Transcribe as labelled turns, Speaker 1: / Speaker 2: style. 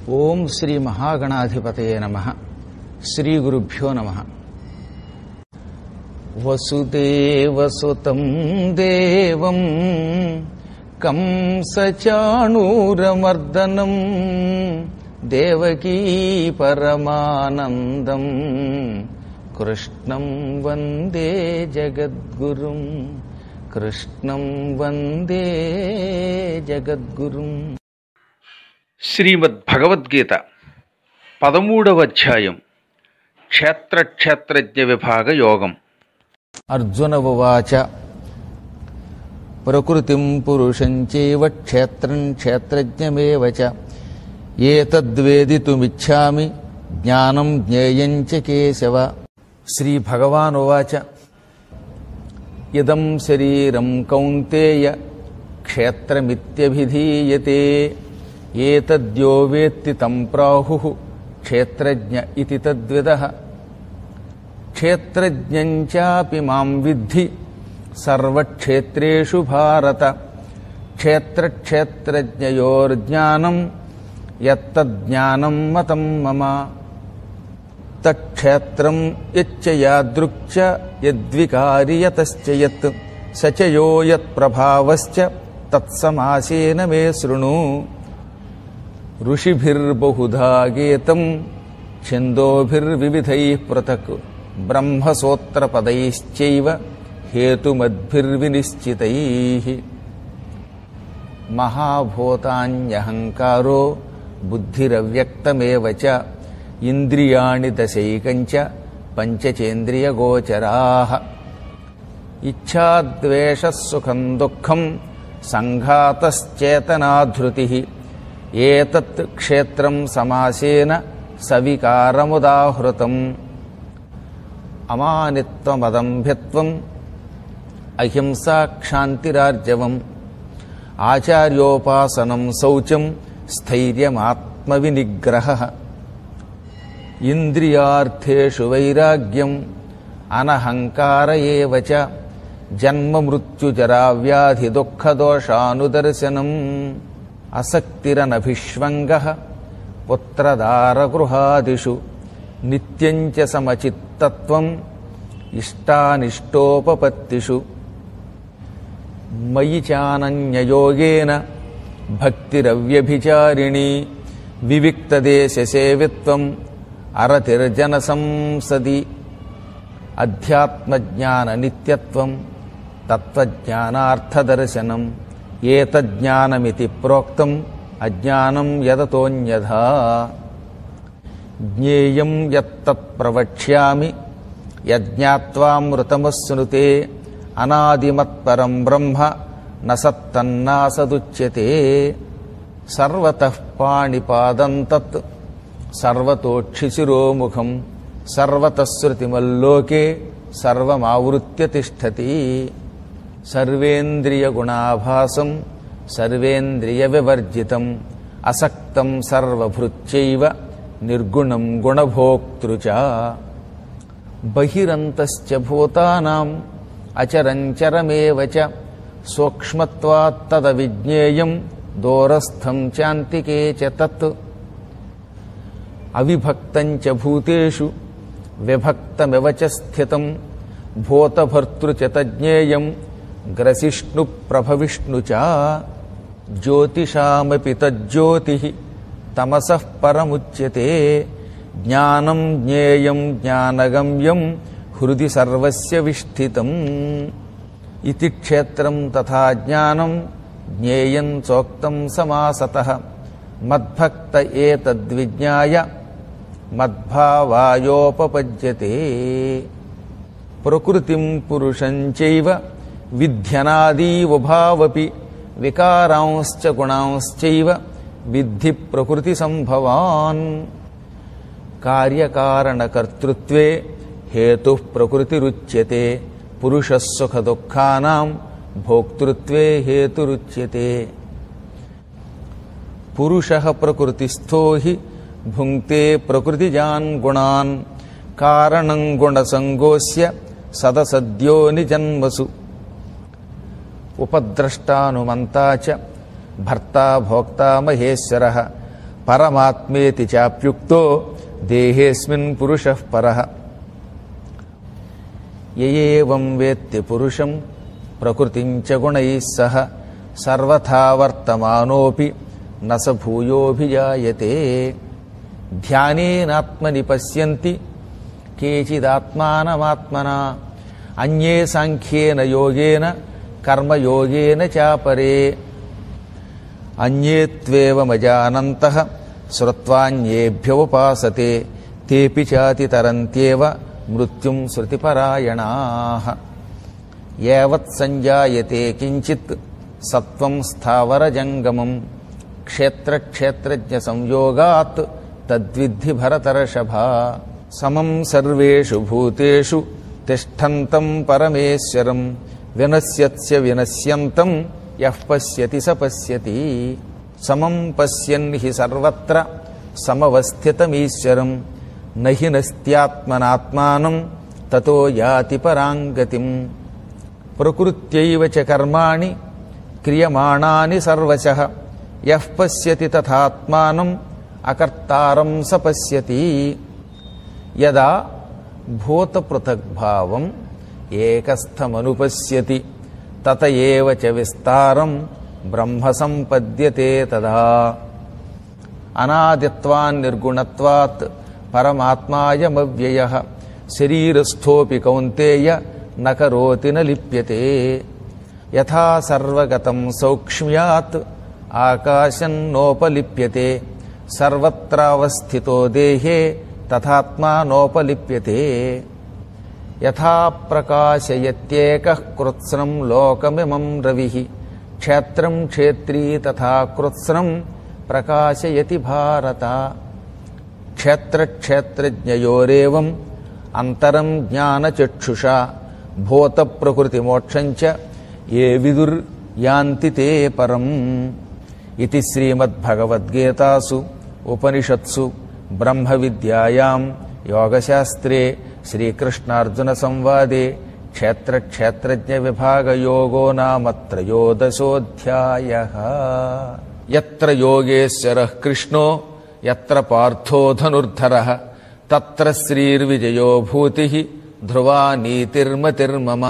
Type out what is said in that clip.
Speaker 1: ఓం శ్రీ మహాగణాధిపతయే నమః. శ్రీ గురుభ్యో నమః. వసుదేవసుతం దేవం కంసచాణూరమర్దనం దేవకీ పరమానందం కృష్ణం వందే జగద్గురుం. కృష్ణం వందే జగద్గురుం.
Speaker 2: శ్రీమద్ భగవద్గీత 13వ అధ్యాయం క్షేత్రజ్ఞ విభాగ యోగం.
Speaker 1: అర్జున ఉవాచ ప్రకృతిం పురుషం చైవ క్షేత్రం క్షేత్రజ్ఞమేవ చ ఏతద్వేదితుమిచ్ఛామి జ్ఞానం జ్ఞేయం చ కేశవ. శ్రీ భగవాన్ ఉవాచ ఇదం శరీరం కౌంతేయ క్షేత్రమిత్యభిధీయతే ఏతద్యో వేత్తి తం ప్రాహుః క్షేత్రజ్ఞ ఇతి తద్విదః. క్షేత్రజ్ఞం చాపి మాం విద్ధి సర్వక్షేత్రేషు భారత. క్షేత్రజ్ఞయోర్జ్ఞానం యత్తజ్ఞానం మతం మమ. తక్షేత్రం యచ్చ యాదృక్చ యద్వికారి యతశ్చ యత్ స చ యో యత్ప్రభావశ్చ తత్సమాసేన మే శృణు. ఋషిభిర్బహుధా గీతం ఛందోభిర్వివిధైః పృథక్ బ్రహ్మసూత్రపదైశ్చైవ హేతుమద్భిర్వినిశ్చితైః. మహాభూతాన్యహంకారో బుద్ధిరవ్యక్తమేవ చ ఇంద్రియాణి దశైకంచ పంచచేంద్రియగోచరాః. ఇచ్ఛాద్వేషసుఖం దుఃఖం సంఘాతశ్చేతనాధృతిః. ఏతత్ క్షేత్రం సమాసేన సవికారముదాహృతం. అమానిత్వమదంభిత్వం అహింసా క్షాంతిరార్జవం ఆచార్యోపాసనం శౌచం స్థైర్యమాత్మవినిగ్రహః. ఇంద్రియార్థేషు వైరాగ్యం అనహంకార ఏవ చ జన్మమృత్యుజరావ్యాధి దుఃఖదోషానుదర్శనం. అసక్తిరనభిష్వంగః పుత్రదారగృహాదిషు నిత్యం చ సమచిత్తత్వం ఇష్టానిష్టోపపత్తిషు. మయి చానన్యయోగేన భక్తిరవ్యభిచారిణీ వివిక్తదేశసేవిత్వం అరతిర్జనసంసది. అధ్యాత్మజ్ఞాన నిత్యత్వం తత్వజ్ఞానార్థదర్శనం. ఏతజ్ఞానమితి ప్రోక్తం అజ్ఞానం యదతోన్యథా. జ్ఞేయం యత్తత్ ప్రవక్ష్యామి యజ్ఞాత్వామృతమశ్నుతే అనాదిమత్పరం బ్రహ్మ న సత్తన్నాసదుచ్యతే. సర్వతః పాణిపాదం తత్ సర్వతోక్షిశిరోముఖం సర్వతః శృతిమల్లోకే సర్వమావృత్య తిష్టతి. సర్వేంద్రియగుణాభాసం సర్వేంద్రియవివర్జితం అసక్తం సర్వభృత్యైవ నిర్గుణం గుణభోక్తృ చ. బహిరంతశ్చ భూతానాం అచరంచరమేవ చ సూక్ష్మత్వాత్తదవిజ్ఞేయం దూరస్థం చాంతికే చ తత్. అవిభక్తం చ భూతేషు విభక్తమివ చ స్థితం భూతభర్తృ చ తజ్ఞేయం గ్రసిష్ణు ప్రభవిష్ణు చ. జ్యోతిషామపి తజ్జ్యోతిః తమసః పరముచ్యతే. జ్ఞానం జ్ఞేయం జ్ఞానగమ్యం హృది సర్వస్య విష్ఠితం. ఇతి క్షేత్రం తథా జ్ఞానం జ్ఞేయం చోక్తం సమాసతః. మద్భక్త ఏతద్విజ్ఞాయ మద్భావాయోపపద్యతే. ప్రకృతిం పురుషం చైవ విద్ధ్యనాదీవుభావపి వికారాంశ్చ గుణాంశ్చైవ విద్ధి ప్రకృతి సంభవాన్. కార్యకారణకర్తృత్వే హేతుః ప్రకృతిరుచ్యతే. పురుషः సుఖదుఃఖానాం భోక్తృత్వే హేతురుచ్యతే. పురుషః ప్రకృతిస్థో హి భుంక్తే ప్రకృతిజాన్ గుణాన్ కారణం గుణసంగోస్య సదసద్యో నిజన్మసు. ఉపద్రష్టానుమంతా చ భర్తా భోక్తా మహేశ్వరః పరమాత్మేతి చాప్యుక్తో దేహేస్మిన్ పురుషః పరః. యయేవం వేత్తి పురుషం ప్రకృతిం చ గుణైః సహ సర్వథా వర్తమానోపి న స భూయోభిజాయతే. ధ్యానేనాత్మని పశ్యంతి కేచిదాత్మానమాత్మనా అన్యే సాంఖ్యేన యోగేన కర్మయోగేన చాపరే అన్యే త్వేవమజానంతః శ్రుత్వాన్యేభ్యోపాసతే తేపి చాతితరంత్యేవ మృత్యుం శృతిపరాయణాః. యావత్ సంజాయతే కించిత్ సత్వం స్థావరజంగమం క్షేత్రక్షేత్రజ్ఞ సంయోగాత్ తద్విద్ధి భరతర్షభ. సమం సర్వేషు భూతేషు తిష్టంతం పరమేశ్వరం వినశ్యత్స్య వినశ్యంతం యః పశ్యతి స పశ్యతి. సమం పశ్యన్ హి సర్వత్ర సమవస్థితమీశ్వరం నహి నస్త్యాత్మనాత్మానం తతో యాతి పరాంగతిం. ప్రకృత్యైవ చ కర్మాణి క్రియమాణాని సర్వశః యః పశ్యతి తథాత్మానం అకర్తారం స పశ్యతి. యదా భూతపృథగ్భావం ఏకస్థమనుపశ్యతి తత ఏవ చ విస్తారం బ్రహ్మ సంపద్యతే తదా. అనాదిత్వాన్నిర్గుణత్వాత్ పరమాత్మాయమవ్యయః శరీరస్థోపి కౌంతేయ న కరోతి న లిప్యతే. యథా సర్వగతం సౌక్ష్మ్యాత్ ఆకాశం నోపలిప్యతే సర్వత్రావస్థితో దేహే తథాత్మా నోపలిప్యతే. యథా ప్రకాశయత్యేకః కృత్స్నం లోకమిమం రవిః క్షేత్రం క్షేత్రీ తథా కృత్స్నం ప్రకాశయతి భారత. క్షేత్రక్షేత్రజ్ఞయోరేవం అంతరం జ్ఞానచక్షుషా భూతప్రకృతిమోక్షం చ ఏ విదుర్యాంతి తే పరం. ఇది శ్రీమద్భగవద్గీతాసు ఉపనిషత్సు బ్రహ్మ విద్యాయాం యోగశాస్త్రే శ్రీకృష్ణార్జున సంవాదే క్షేత్రక్షేత్రజ్ఞ విభాగయోగో నామ త్రయోదశోऽధ్యాయః. యత్ర యోగేశ్వరః కృష్ణో యత్ర పార్థో ధనుర్ధరః తత్ర శ్రీర్విజయో భూతిః ధ్రువా నీతిర్మతిర్మమ.